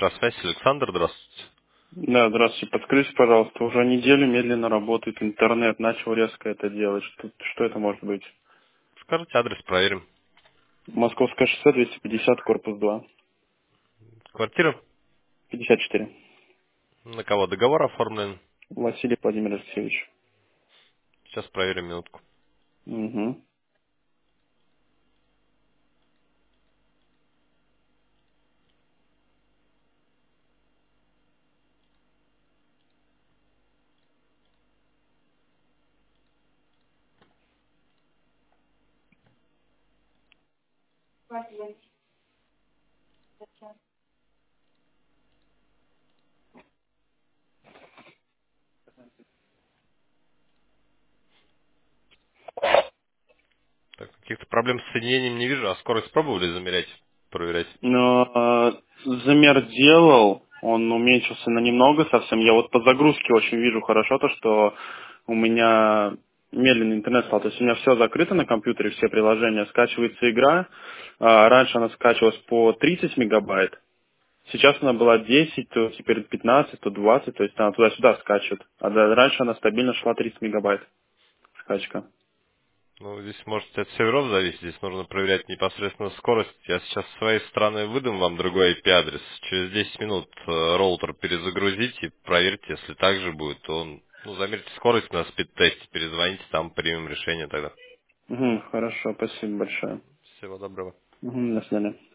Электросвязь, Александр, здравствуйте. Да, здравствуйте. Подскажите, пожалуйста, уже неделю медленно работает интернет, начал резко это делать. Что это может быть? Скажите адрес, проверим. Московское шоссе, 250, корпус 2, Квартира? 54. На кого договор оформлен? Василий Владимир Алексеевич. Сейчас проверим минутку. Угу. Так, каких-то проблем с соединением не вижу, а скорость пробовали замерять, проверять? Но замер делал, он уменьшился на немного совсем. Я вот по загрузке очень вижу хорошо то, что у меня медленный интернет стал. То есть у меня все закрыто на компьютере, все приложения. Скачивается игра. Раньше она скачивалась по 30 мегабайт. Сейчас она была 10, то теперь 15, то 20, то есть она туда-сюда скачет. А раньше она стабильно шла 30 мегабайт скачка. Ну, здесь может от серверов зависеть, здесь нужно проверять непосредственно скорость. Я сейчас с своей стороны выдам вам другой IP-адрес. Через 10 минут роутер перезагрузите, проверьте, если так же будет, то замерьте скорость на спид-тесте, перезвоните, там примем решение тогда. Мгм, хорошо, спасибо большое. Всего доброго. Мгм, до свидания.